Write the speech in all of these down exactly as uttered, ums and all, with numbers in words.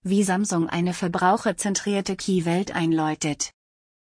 wie Samsung eine verbraucherzentrierte Key-Welt einläutet.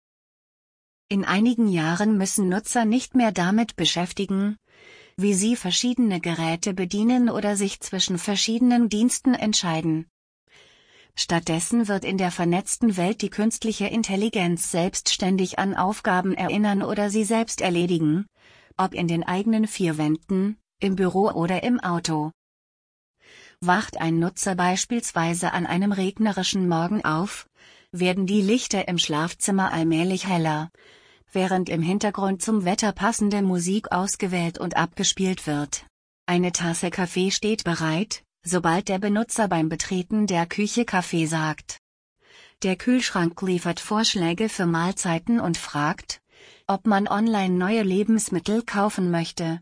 In einigen Jahren müssen Nutzer nicht mehr damit beschäftigen, wie sie verschiedene Geräte bedienen oder sich zwischen verschiedenen Diensten entscheiden. Stattdessen wird in der vernetzten Welt die künstliche Intelligenz selbstständig an Aufgaben erinnern oder sie selbst erledigen, ob in den eigenen vier Wänden, im Büro oder im Auto. Wacht ein Nutzer beispielsweise an einem regnerischen Morgen auf, werden die Lichter im Schlafzimmer allmählich heller, während im Hintergrund zum Wetter passende Musik ausgewählt und abgespielt wird. Eine Tasse Kaffee steht bereit, sobald der Benutzer beim Betreten der Küche Kaffee sagt. Der Kühlschrank liefert Vorschläge für Mahlzeiten und fragt, ob man online neue Lebensmittel kaufen möchte.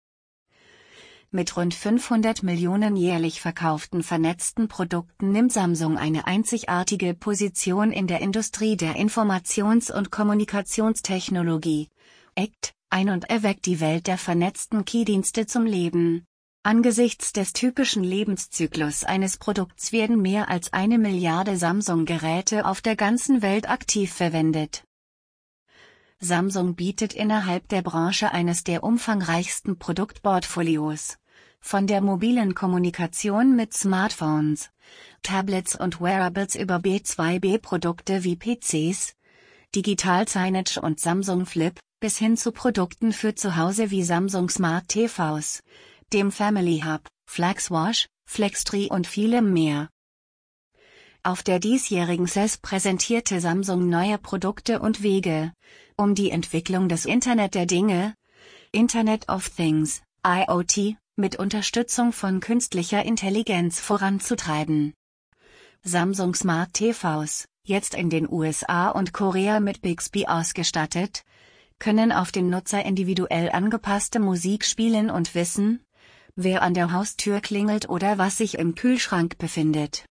Mit rund fünfhundert Millionen jährlich verkauften vernetzten Produkten nimmt Samsung eine einzigartige Position in der Industrie der Informations- und Kommunikationstechnologie (I C T) ein und erweckt die Welt der vernetzten Key-Dienste zum Leben. Angesichts des typischen Lebenszyklus eines Produkts werden mehr als eine Milliarde Samsung-Geräte auf der ganzen Welt aktiv verwendet. Samsung bietet innerhalb der Branche eines der umfangreichsten Produktportfolios. Von der mobilen Kommunikation mit Smartphones, Tablets und Wearables über B zwei B-Produkte wie P Cs, Digital-Signage und Samsung Flip, bis hin zu Produkten für zu Hause wie Samsung Smart T Vs, dem Family Hub, FlexWash, FlexTree und vielem mehr. Auf der diesjährigen C E S präsentierte Samsung neue Produkte und Wege, um die Entwicklung des Internet der Dinge, Internet of Things, I O T, mit Unterstützung von künstlicher Intelligenz voranzutreiben. Samsung Smart T Vs, jetzt in den U S A und Korea mit Bixby ausgestattet, können auf den Nutzer individuell angepasste Musik spielen und wissen, wer an der Haustür klingelt oder was sich im Kühlschrank befindet.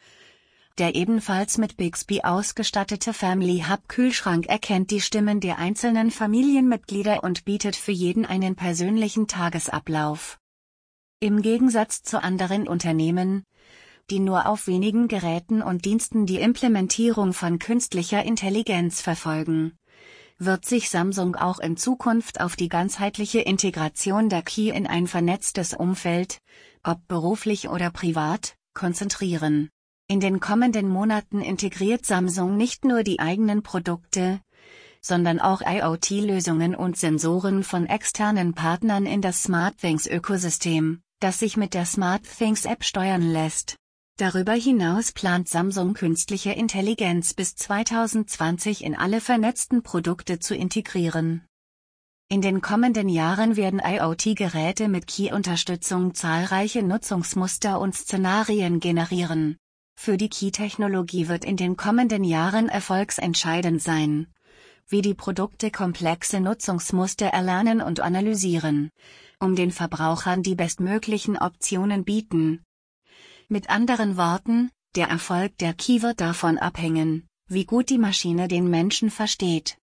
Der ebenfalls mit Bixby ausgestattete Family Hub Kühlschrank erkennt die Stimmen der einzelnen Familienmitglieder und bietet für jeden einen persönlichen Tagesablauf. Im Gegensatz zu anderen Unternehmen, die nur auf wenigen Geräten und Diensten die Implementierung von künstlicher Intelligenz verfolgen, wird sich Samsung auch in Zukunft auf die ganzheitliche Integration der Key in ein vernetztes Umfeld, ob beruflich oder privat, konzentrieren. In den kommenden Monaten integriert Samsung nicht nur die eigenen Produkte, sondern auch I O T-Lösungen und Sensoren von externen Partnern in das SmartThings-Ökosystem, das sich mit der SmartThings-App steuern lässt. Darüber hinaus plant Samsung künstliche Intelligenz bis zweitausendzwanzig in alle vernetzten Produkte zu integrieren. In den kommenden Jahren werden I O T-Geräte mit Key-Unterstützung zahlreiche Nutzungsmuster und Szenarien generieren. Für die Key-Technologie wird in den kommenden Jahren erfolgsentscheidend sein, wie die Produkte komplexe Nutzungsmuster erlernen und analysieren, um den Verbrauchern die bestmöglichen Optionen bieten. Mit anderen Worten, der Erfolg der Key wird davon abhängen, wie gut die Maschine den Menschen versteht.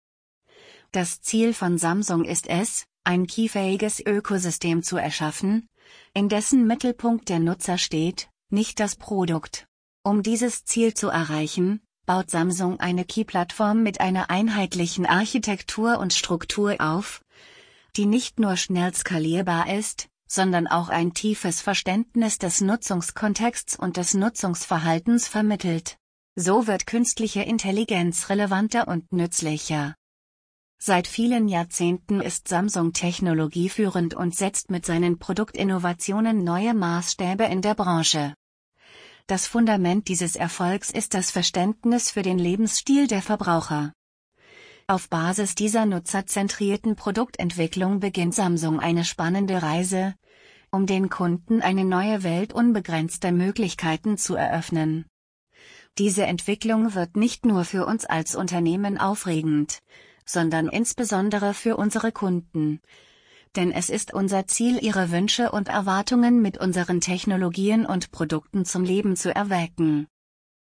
Das Ziel von Samsung ist es, ein keyfähiges Ökosystem zu erschaffen, in dessen Mittelpunkt der Nutzer steht, nicht das Produkt. Um dieses Ziel zu erreichen, baut Samsung eine Key-Plattform mit einer einheitlichen Architektur und Struktur auf, die nicht nur schnell skalierbar ist, sondern auch ein tiefes Verständnis des Nutzungskontexts und des Nutzungsverhaltens vermittelt. So wird künstliche Intelligenz relevanter und nützlicher. Seit vielen Jahrzehnten ist Samsung technologieführend und setzt mit seinen Produktinnovationen neue Maßstäbe in der Branche. Das Fundament dieses Erfolgs ist das Verständnis für den Lebensstil der Verbraucher. Auf Basis dieser nutzerzentrierten Produktentwicklung beginnt Samsung eine spannende Reise, um den Kunden eine neue Welt unbegrenzter Möglichkeiten zu eröffnen. Diese Entwicklung wird nicht nur für uns als Unternehmen aufregend, sondern insbesondere für unsere Kunden. Denn es ist unser Ziel, ihre Wünsche und Erwartungen mit unseren Technologien und Produkten zum Leben zu erwecken.